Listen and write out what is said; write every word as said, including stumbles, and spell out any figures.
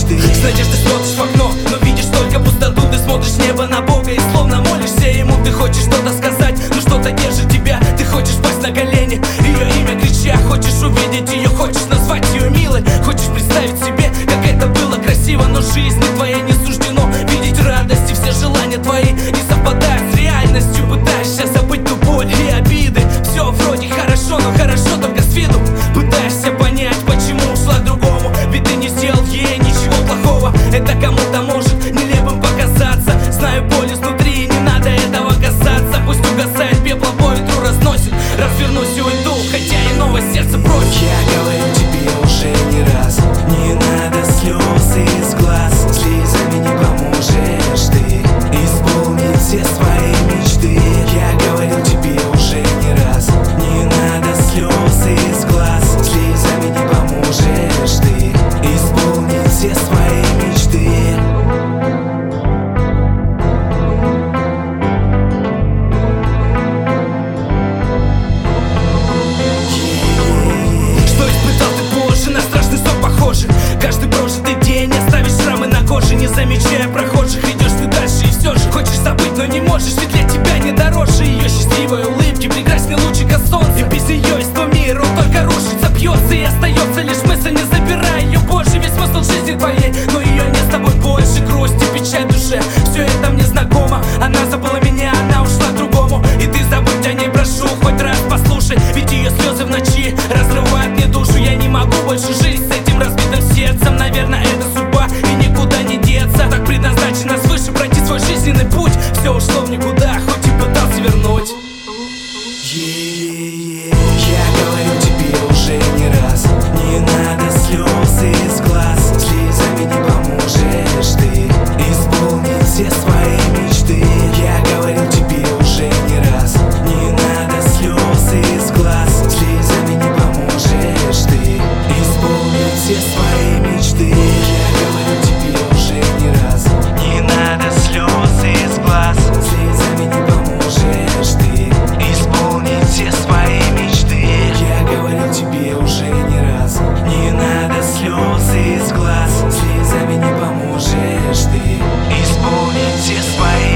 мечты. С надеждой смотришь в окно, но видишь только пустоту. Ты смотришь в небо на Бога и словно молишься ему. Ты хочешь что-то сказать, но что-то держит тебя. Ты хочешь пасть на колени, ее имя крича. Хочешь увидеть ее, хочешь назвать ее милой. Хочешь представить себе, как это было красиво. Но жизни твоей не суждено видеть радость. И все желания твои не совпадают с реальностью. Пытаешься забыть ту боль и обиды. Все вроде хорошо, но хорошо только с виду. Пытаешься понять, почему ушла к другому. Ведь ты не сделал ей ничего плохого. Это кому-то может нелепым показаться. Знаю боль изнутри, не надо этого касаться. Пусть угасает пеплом, по ветру разносит. Развернусь и уйду, хотя иного сердца просит. Я говорю тебе уже не раз: не надо слез из глаз. Слезами не поможешь ты исполнить все свои мечты. Я говорю тебе уже не раз: не надо слез из глаз. Слезами не поможешь ты исполнить все свои мечты. Что испытал ты позже, на страшный сон похоже. Каждый прожитый день оставишь шрамы на коже. Не замечая прохожих, идешь ты дальше и все же хочешь забыть, но не можешь, ведь для тебя не дороже ее счастливой улыбки, прекрасный лучика солнца. И без ее из твоего мира он только рушится, бьется, и остается лишь мысль: не забирай ее больше. Весь смысл жизни твоей, но ее нет с тобой больше. Грусть и печаль в душе, все это мне знакомо. Она забыла меня, она ушла к другому. И ты забудь о ней, прошу, хоть раз послушай. Ведь ее слезы в ночи разрывают мне душу. Я не могу больше жить с этим разбитым сердцем. Наверное, это судьба, и никуда не деться. Так предназначено свыше пройти свой жизненный путь. Все ушло в никуда, хоть и пытался вернуть. Я говорю тебе уже не раз: не надо слез из глаз. Слезами не поможешь ты исполнить все свои мечты. Я говорю тебе уже не раз: не надо слез из глаз. Слезами не поможешь ты исполнить все свои мечты. Я говорю тебе уже не раз: не надо слез из глаз. Слезами не поможешь ты исполнить все свои мечты. Я говорю тебе уже не раз: не надо слез из глаз. Слезами не поможешь ты исполнить все свои